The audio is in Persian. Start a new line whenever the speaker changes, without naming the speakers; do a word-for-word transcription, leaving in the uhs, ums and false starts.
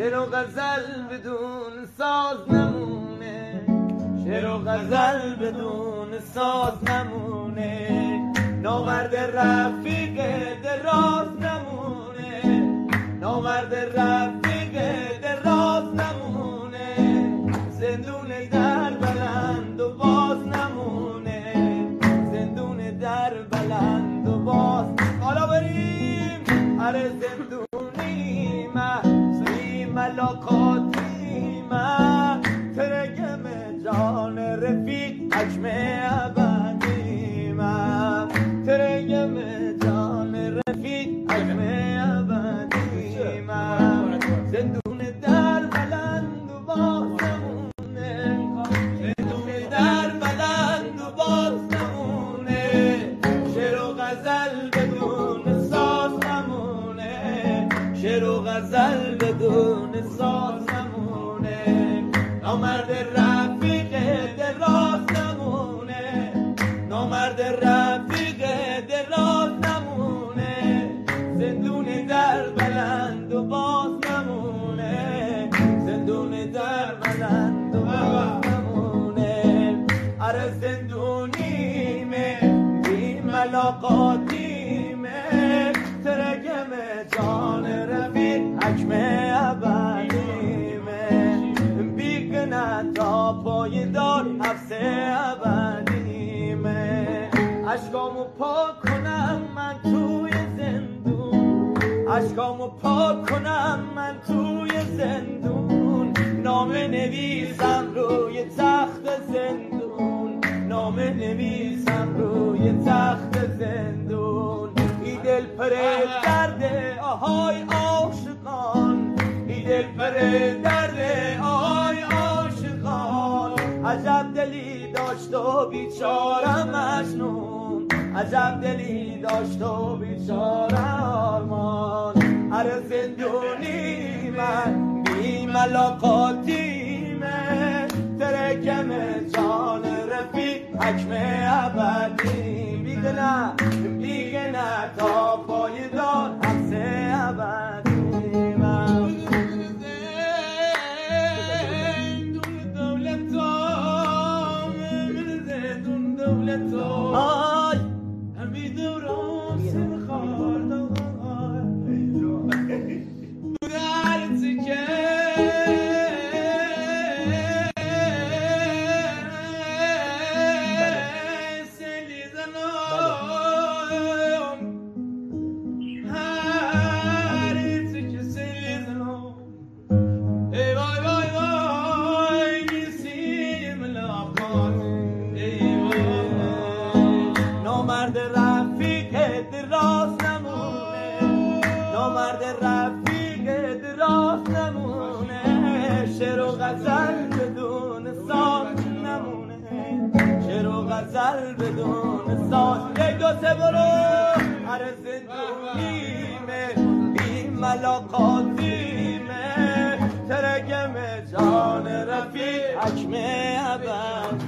شعر و غزل بدون ساز نمونه، شعر و غزل بدون ساز نمونه، نامرد رفیق دراز نمونه، نامرد رفیق دراز نمونه، زندون در بلند و باز نمونه، زندون در بلند و باز. حالا بریم اره زندونی ما سوی ملاقاتی ما، ترگم جان رفیق حکم ابدی ما، ترگم جان رفیق حکم ابدی ما، زندون در بلند و باز نمونه، زندون در بلند و باز نمونه، شعر و غزل بدون ساز نمونه، شعر و غزل بدون ساز نمونه، نامرد رفیق دراز نمونه، نامرد رفیق دراز نمونه، زندون در بلند و باز نمونه، زندون در بلند و باز نمونه، اره زندونیمه بی ملاقاتیمه، ترگم جان رفیق حکم ابدیمه، بیگنه تا پای دار حبس ابدیمه، اشکامو پاک کنم من توی زندون، اشکامو پاک کنم من توی زندون، نامه نویسم روی تخت زندون، نامه نویسم روی تخت زندون، ای دل پر درد آهای عاشقان، ای دل پر درد آهای عاشقان، عجب دلی داشت و بیچاره مجنون، عجب دلی داشت و بیچاره آرمان، اره زندونی من بی ملاقاتی من، ترکم جان رفیق حکم ابدی، بیگنه بیگنه تا پایدار حبس ابدی من، آی همی دوران سر خواردم درتی که سلی زنم، هرتی که سلی زنم، ای وای وای وای نیسیم لبان، نامرد رفیق دراز نمونه، نامرد رفیق دراز نمونه، شعر و غزل بدون ساز نمونه، شعر و غزل بدون ساز. یک دو سه برو اره زندونیمه بی ملاقاتیمه، ترگم جان رفیق حکم ابد